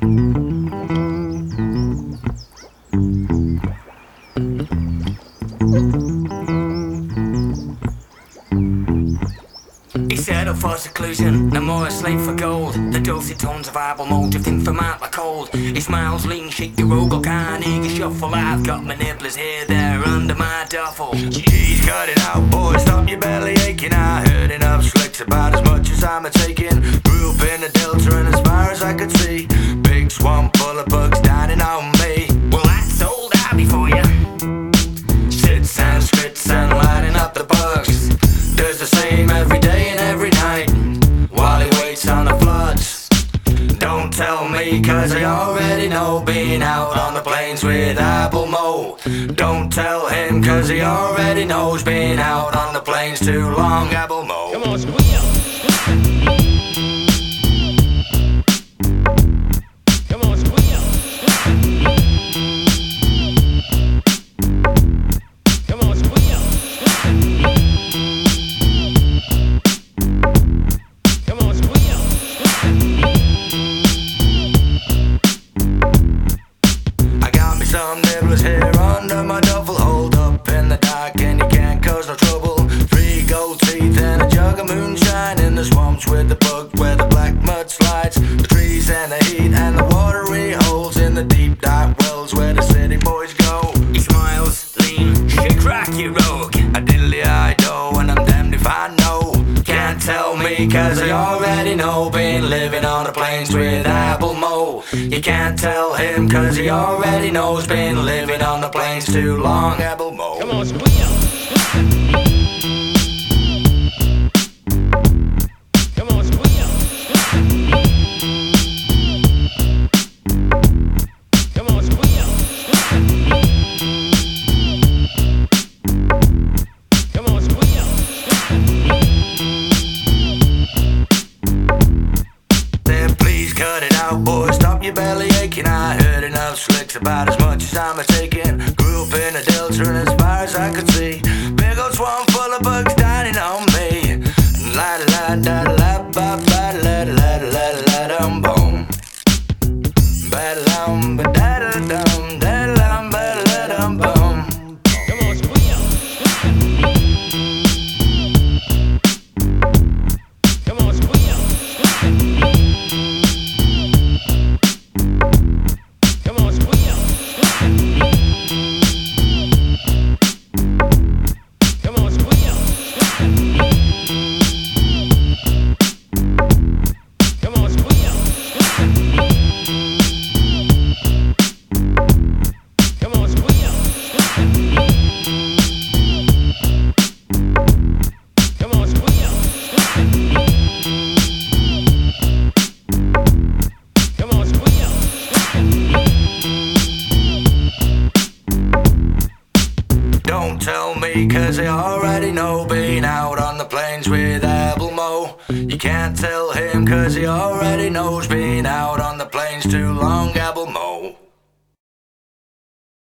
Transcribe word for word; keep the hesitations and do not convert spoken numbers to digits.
He settled for seclusion, no more a slave for gold. The dulcet tones of Albemarle drifting from out the cold. He smiles lean, shake your Ogle, Carnegie shuffle. I've got my nibblers here, there under my duffel. Jeez, cut it out, boy, stop your belly aching. I heard enough slicks about as much as I'm a taking. Grew up in the Delta and as far as I could see, big swamp full of bugs dining on me. Well, that's old Abby for you. Sits and spits and lighting up the bugs. Does the same every day and every night while he waits on the floods. Don't tell me, cause I already know, being out on the plains with Albemarle. Don't tell him, cause he already knows, being out on the plains too long, Albemarle. Come on, squeal. Come on, squeal. Come on, squeal. Come on, squeal. I got me some nibblers here under my duffel. Hold up in the dark and you can't cause no trouble. Three gold teeth and a jug of moonshine in the swamps with the bug where the black mud slides. The trees and the heat and the watery holes in the deep dark wells where the city boys go. He smiles, lean, shake, crack your rogue. I diddly I do and I'm damned if I know. Can't tell me, cause I already know, been living on the plains with Albemarle. You can't tell him, cause he already knows, been living on the plains too long, Albemarle. Come on, squeal. Come on, squeal. Come on, squeal. Come on, squeal. Then please cut it out, boy, stop your belly aching. I heard enough slicks about as much as I'm a taking. Grew up in the Delta and as far as I could see, big old swamp full of bugs dining on me. La la la la la ba ba la la la la dum boom. Ba dum ba da da dum da dum ba la dum boom. Come on, squeal. Come on, squeal. Come on, squeal. Come on, squeal. Come on, squeal. Come on, squeal. Come on, squeal. Come on, squeal. Don't tell me, cause I already know, being out on the plains with Albemarle. You can't tell him, cause he already knows, being out on the plains too long, Albemarle.